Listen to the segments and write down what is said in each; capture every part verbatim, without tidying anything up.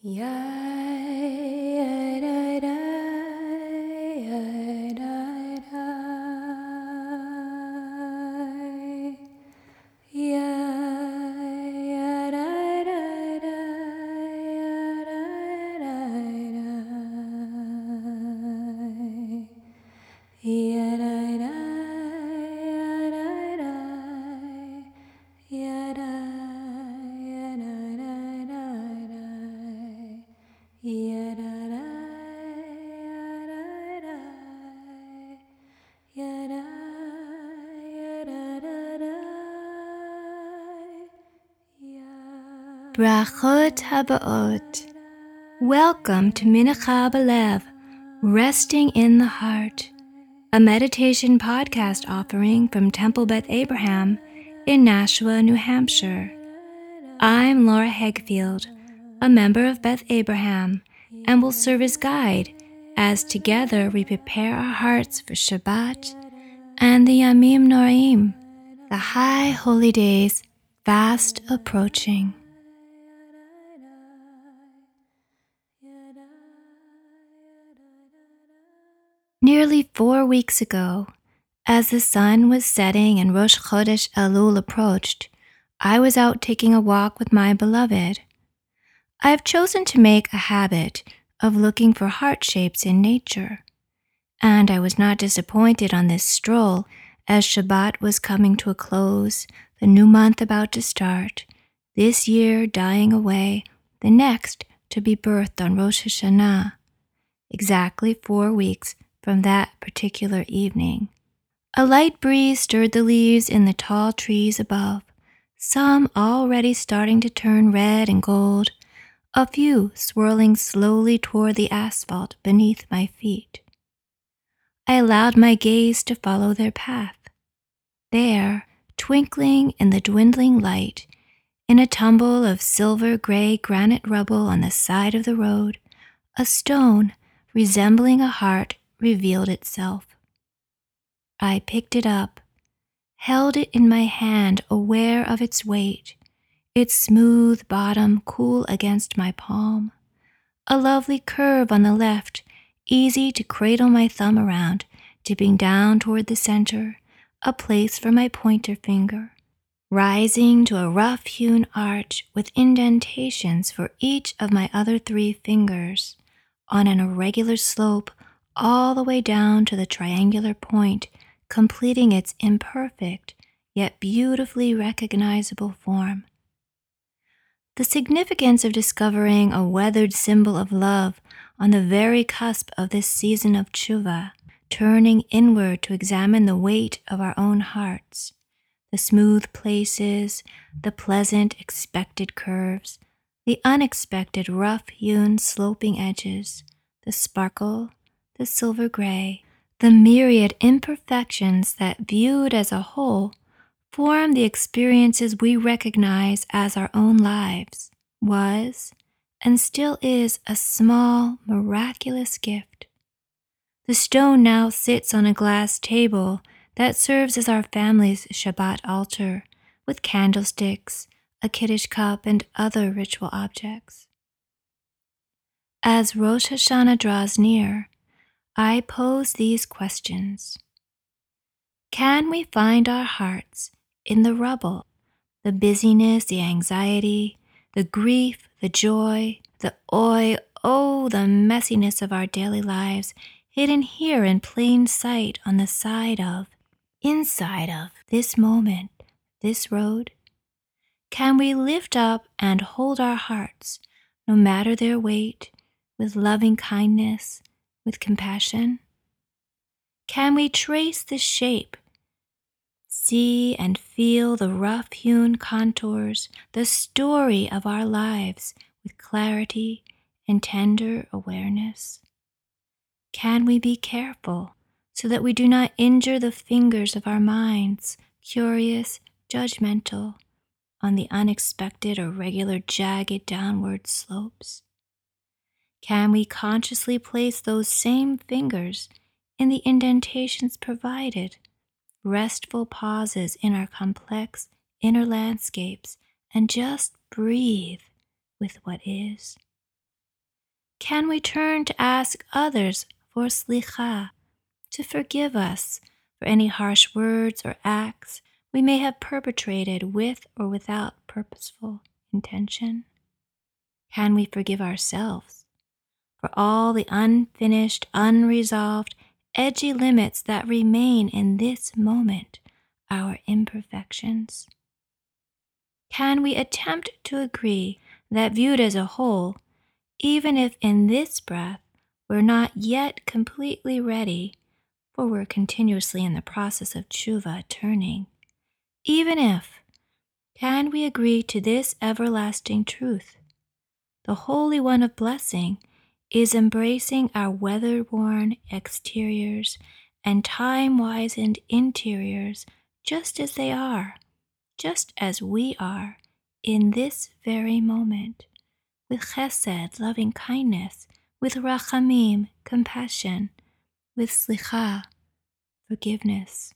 Brachot Habaot. Welcome to Minacha B'Lev, Resting in the Heart, a meditation podcast offering from Temple Beth Abraham in Nashua, New Hampshire. I'm Laura Hegfield, a member of Beth Abraham, and will serve as guide as together we prepare our hearts for Shabbat and the Yamim Noraim, the high holy days fast approaching. Nearly four weeks ago, as the sun was setting and Rosh Chodesh Elul approached, I was out taking a walk with my beloved. I have chosen to make a habit of looking for heart shapes in nature, and I was not disappointed on this stroll as Shabbat was coming to a close, the new month about to start, this year dying away, the next to be birthed on Rosh Hashanah, exactly four weeks from that particular evening. A light breeze stirred the leaves in the tall trees above, some already starting to turn red and gold, a few swirling slowly toward the asphalt beneath my feet. I allowed my gaze to follow their path. There, twinkling in the dwindling light, in a tumble of silver-gray granite rubble on the side of the road, a stone resembling a heart revealed itself. I picked it up, held it in my hand, aware of its weight, its smooth bottom cool against my palm, a lovely curve on the left, easy to cradle my thumb around, dipping down toward the center, a place for my pointer finger, rising to a rough-hewn arch with indentations for each of my other three fingers, on an irregular slope all the way down to the triangular point, completing its imperfect yet beautifully recognizable form. The significance of discovering a weathered symbol of love on the very cusp of this season of tshuva, turning inward to examine the weight of our own hearts, the smooth places, the pleasant expected curves, the unexpected rough-hewn sloping edges, the sparkle, the silver gray, the myriad imperfections that, viewed as a whole, form the experiences we recognize as our own lives, was, and still is, a small, miraculous gift. The stone now sits on a glass table that serves as our family's Shabbat altar, with candlesticks, a Kiddush cup, and other ritual objects. As Rosh Hashanah draws near, I pose these questions. Can we find our hearts in the rubble, the busyness, the anxiety, the grief, the joy, the oi, oh, the messiness of our daily lives, hidden here in plain sight on the side of, inside of, this moment, this road? Can we lift up and hold our hearts, no matter their weight, with loving kindness, with compassion? Can we trace the shape, see and feel the rough-hewn contours, the story of our lives with clarity and tender awareness? Can we be careful so that we do not injure the fingers of our minds, curious, judgmental, on the unexpected or regular jagged downward slopes? Can we consciously place those same fingers in the indentations provided, restful pauses in our complex inner landscapes, and just breathe with what is? Can we turn to ask others for slicha, to forgive us for any harsh words or acts we may have perpetrated with or without purposeful intention? Can we forgive ourselves for all the unfinished, unresolved, edgy limits that remain in this moment, our imperfections? Can we attempt to agree that viewed as a whole, even if in this breath we're not yet completely ready, for we're continuously in the process of tshuva turning, even if, can we agree to this everlasting truth? The Holy One of Blessing is embracing our weather-worn exteriors and time-wizened interiors just as they are, just as we are, in this very moment, with chesed, loving kindness, with rachamim, compassion, with slicha, forgiveness.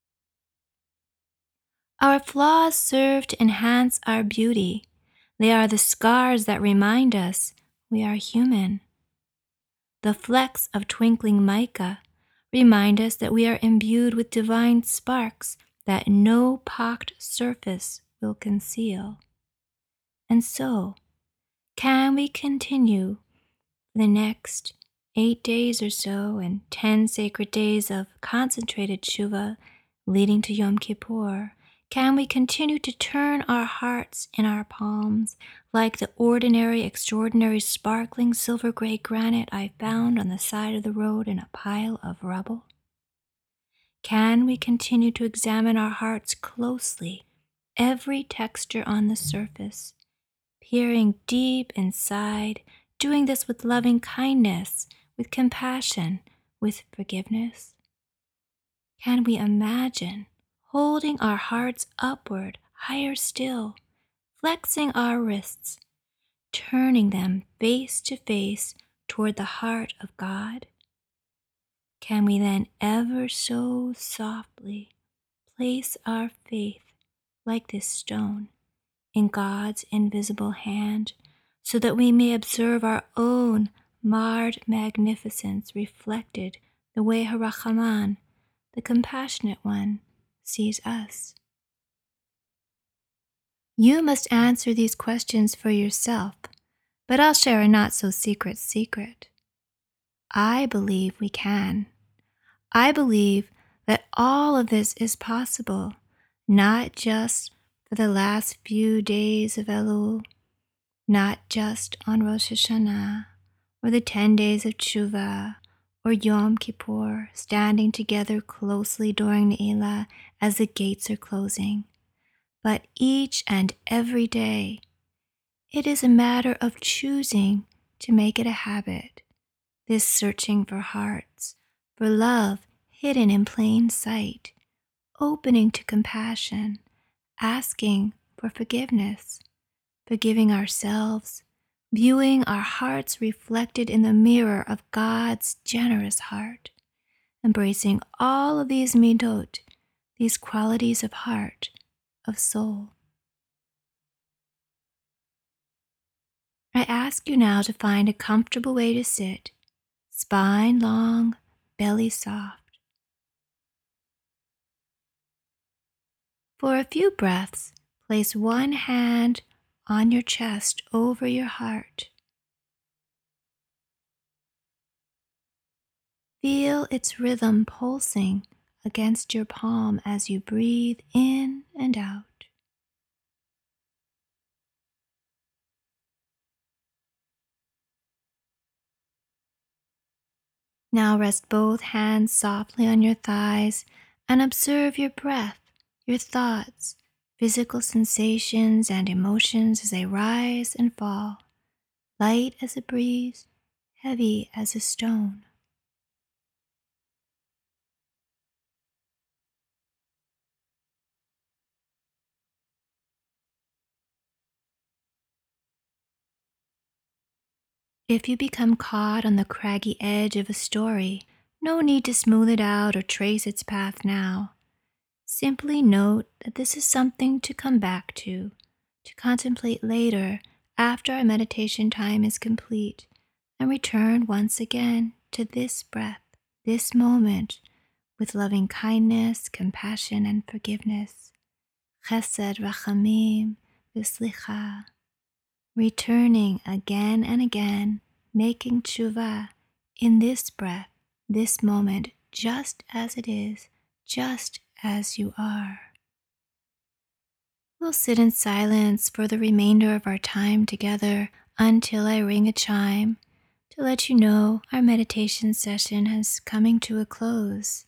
Our flaws serve to enhance our beauty. They are the scars that remind us we are human. The flecks of twinkling mica remind us that we are imbued with divine sparks that no pocked surface will conceal. And so, can we continue for the next eight days or so and ten sacred days of concentrated tshuva leading to Yom Kippur? Can we continue to turn our hearts in our palms like the ordinary, extraordinary, sparkling silver gray granite I found on the side of the road in a pile of rubble? Can we continue to examine our hearts closely, every texture on the surface, peering deep inside, doing this with loving kindness, with compassion, with forgiveness? Can we imagine holding our hearts upward, higher still, flexing our wrists, turning them face to face toward the heart of God? Can we then ever so softly place our faith, like this stone, in God's invisible hand, so that we may observe our own marred magnificence reflected the way Harachaman, the compassionate one, sees us? You must answer these questions for yourself, but I'll share a not-so-secret secret. I believe we can. I believe that all of this is possible, not just for the last few days of Elul, not just on Rosh Hashanah, or the ten days of Tshuva, or Yom Kippur, standing together closely during Ne'ilah as the gates are closing, but each and every day. It is a matter of choosing to make it a habit, this searching for hearts, for love hidden in plain sight, opening to compassion, asking for forgiveness, forgiving ourselves, viewing our hearts reflected in the mirror of God's generous heart, embracing all of these midot, these qualities of heart, of soul. I ask you now to find a comfortable way to sit, spine long, belly soft. For a few breaths, place one hand on your chest over your heart. Feel its rhythm pulsing against your palm as you breathe in and out. Now rest both hands softly on your thighs and observe your breath, your thoughts, physical sensations and emotions as they rise and fall, light as a breeze, heavy as a stone. If you become caught on the craggy edge of a story, no need to smooth it out or trace its path now. Simply note that this is something to come back to, to contemplate later after our meditation time is complete, and return once again to this breath, this moment, with loving kindness, compassion, and forgiveness. Chesed, rachamim, v'slicha. Returning again and again, making tshuva in this breath, this moment, just as it is, just as you are. We'll sit in silence for the remainder of our time together until I ring a chime to let you know our meditation session is coming to a close.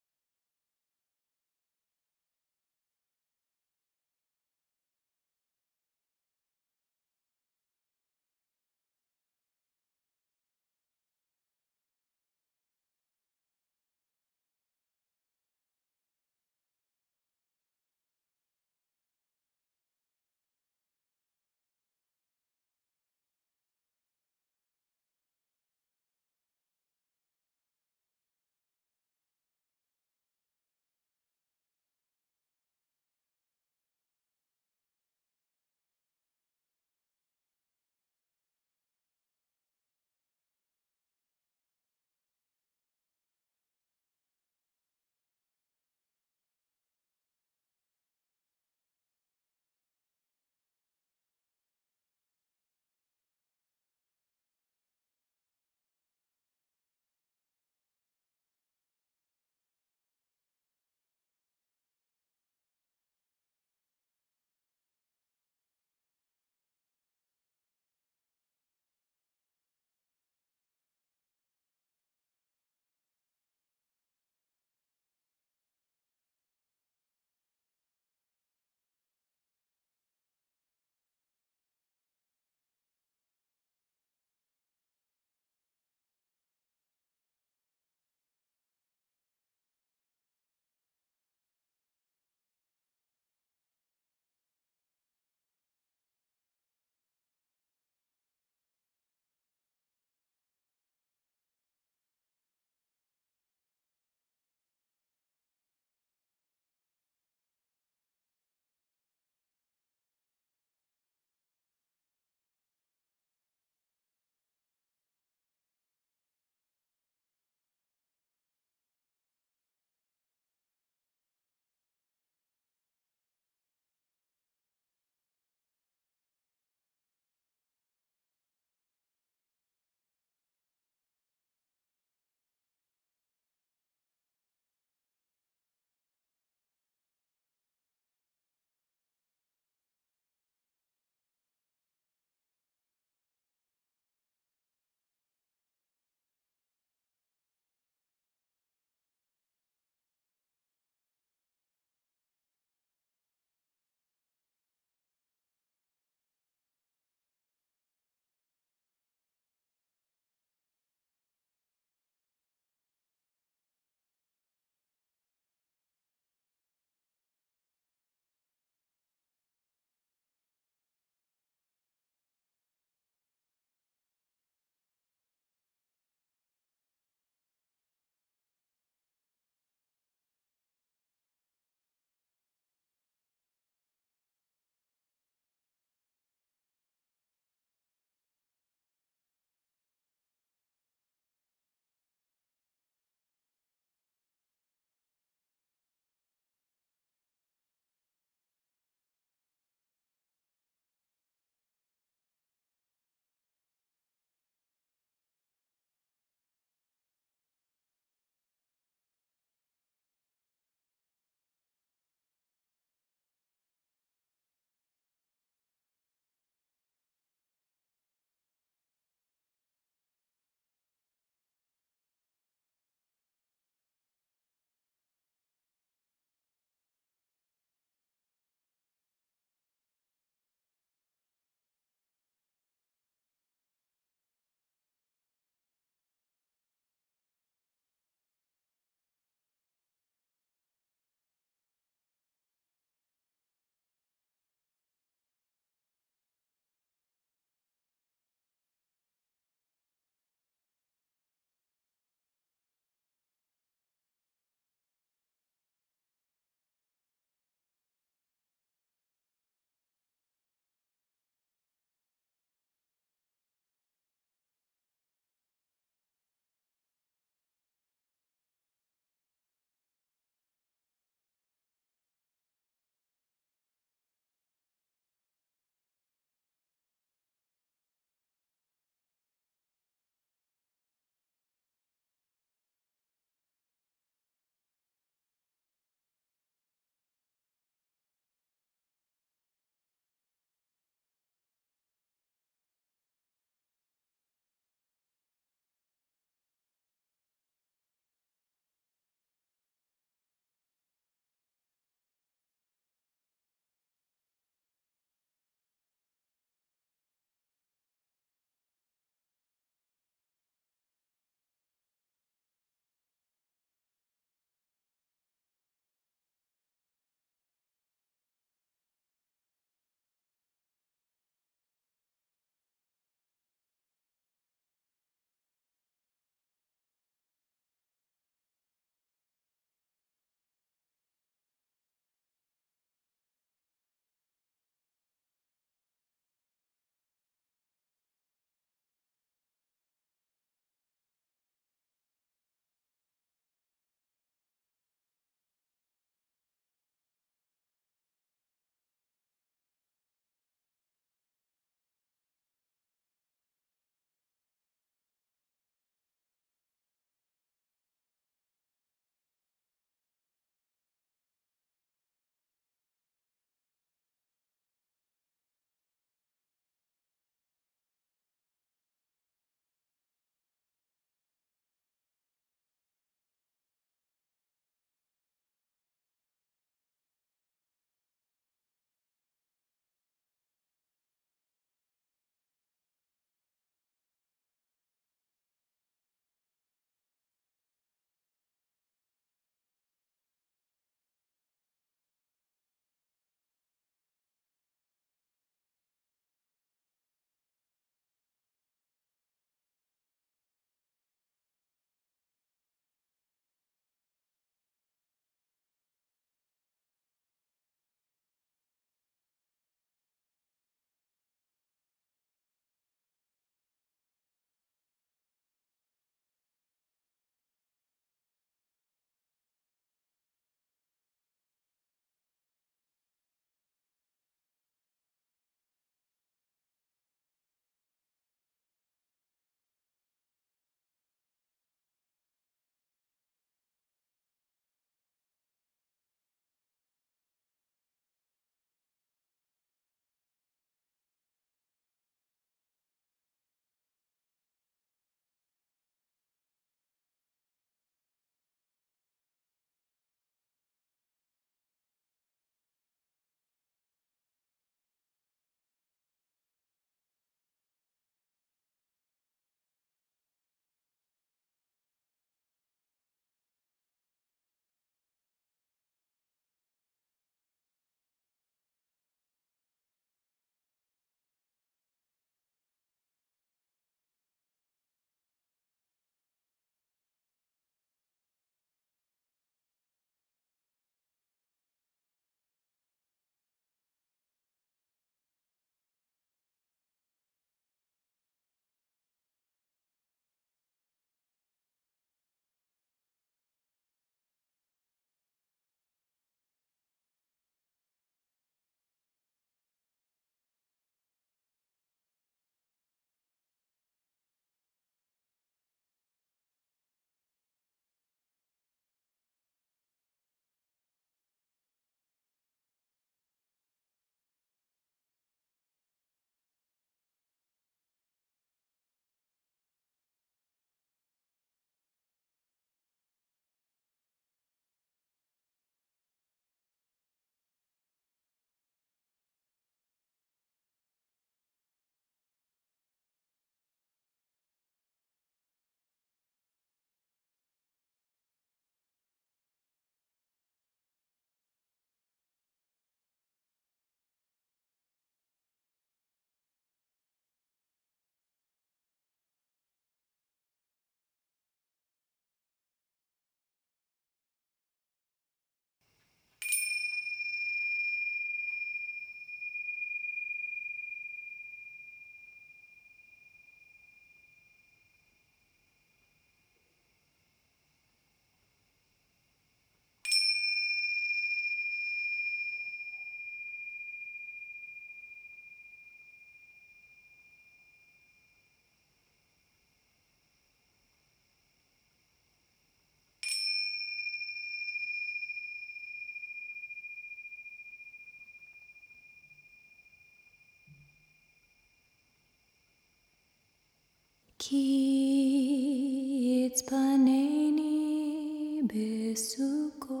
Ki itzpaneni besuko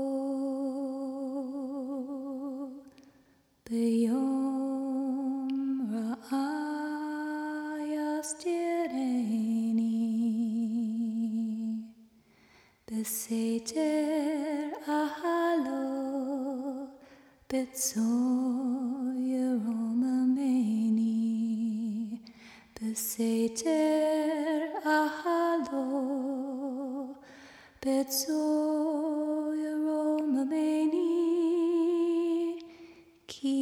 beyom ra'ayas tireni beseter ahalo betzoyeromameni beseter ahalo betzoyeromameni ki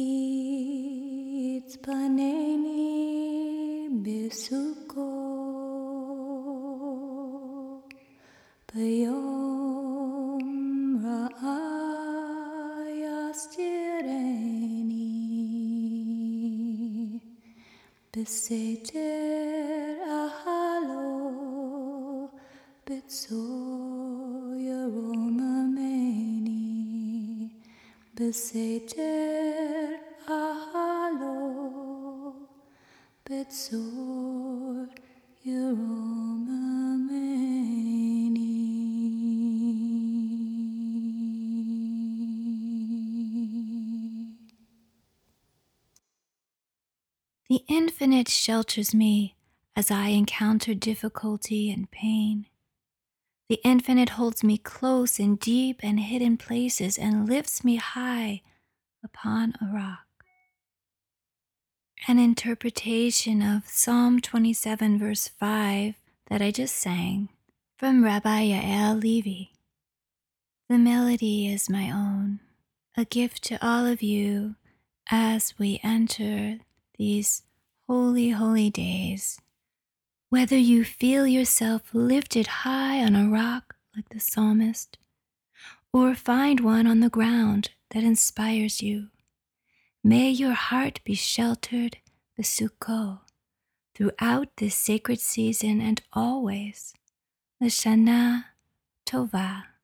itzpaneni besuko beyom ra'ayas tireni beseter ahalo betzoyeromameni beseter ahalo betzoyeromameni. The infinite shelters me as I encounter difficulty and pain. The infinite holds me close in deep and hidden places and lifts me high upon a rock. An interpretation of Psalm twenty-seven verse five that I just sang from Rabbi Yael Levi. The melody is my own, a gift to all of you as we enter these holy, holy days. Whether you feel yourself lifted high on a rock like the psalmist, or find one on the ground that inspires you, may your heart be sheltered besuko throughout this sacred season and always. Lashana Tova.